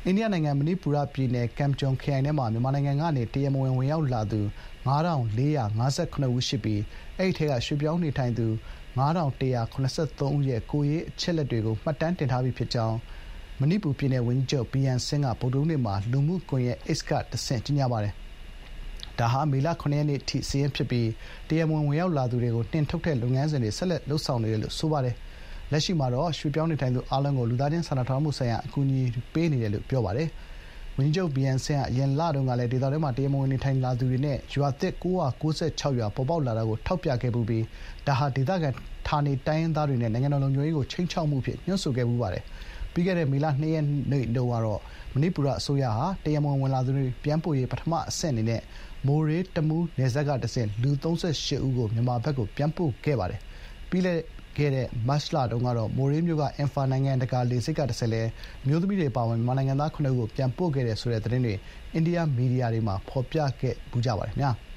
အိန္ဒိယနိုင်ငံမဏိပူရပြည်နယ်ကမ်ဂျုံခရိုင်ထဲမှာမြန်မာနိုင်ငံကနေတရားမဝင်ဝင်ရောက်လာသူ ၅,458 ဦးရှိပြီးအဲဒီထဲကရွှေ့ပြောင်းနေထိုင်သူ 5,173 ဦးရဲ့ကိုယ်ရေးအချက်အလက်တွေကိုမှတ်တမ်းတင်ထားပြီးဖြစ်ကြောင်းမဏိပူပြည်နယ်ဝန်ကြီးချုပ် BN ဆင်းကဗုဒ္ဓဟူးနေ့မှာလူမှုကွန်ရက် X ကတဆင့်ကြေညာပါတယ်။ဒါဟာမေလ 7 ရက်နေ့အထိစာရင်းဖြစ်ပြီးတရားမဝင်ဝင်ရောက်လာသူတွေကိုနှင်ထုတ်တဲ့လုပ်ငန်းစဉ်တွေဆက်လက်လုပ်ဆောင်နေတယ်လို့ဆိုပါတယ်။လက်ရှိမှာတော့ရွှေ့ပြောင်းနေထိုင်သူအားလုံးကိုလူသားချင်းစာနာထောက်ထားမှုဆိုင်ရာအကူအညီပေးနေတယ်လို့ပြောပါတယ်။ဝန်ကြီးချုပ် BN ဆင်းကအရင်လတုန်းကလည်းဒေသတွင်းမှာတရားမဝင်နေထိုင်လာသူတွေနဲ့ရွာသစ်996ရွာပေါ်ပေါက်လာတာကိုထောက်ပြခဲ့ပူပြီးဒါဟာဒေသခံဌာနေတိုင်းရင်းသားတွေနဲ့နိုင်ငံတော်လုံခြုံရေးကိုခြိမ်းခြောက်မှုဖြစ်ညွှန်းဆိုခဲ့ပူပါတယ်။ပြီးခဲ့တဲ့မေလ 2 ရက်နေ့တုန်းကတော့မဏိပူရအစိုးရဟာတရားမဝင်ဝင်လာသူတွေပြန်ပို့ရေးပထမအဆင့်အနေနဲ့မိုရေးတမူးနယ်စပ်ကတဆင့်လူ38ဦးကိုမြန်မာဘက်ကိုပြန်ပို့ခဲ့ပါတယ်။ပြီးခဲ့တဲ့မတ်လတုန်းကတော့မိုရေးမြို့ကအင်ဖာနိုင်ငံတကာလေဆိပ်ကတဆင့်လည်းအမျိုးသမီးတွေပါဝင်မြန်မာနိုင်ငံသား9ဦးကိုပြန်ပို့ခဲ့တယ်ဆိုတဲ့သတင်းတွေအိန္ဒိယမီဒီယာတွေမှာဖော်ပြခဲ့ပူကြပါတယ်ခင်ဗျာ။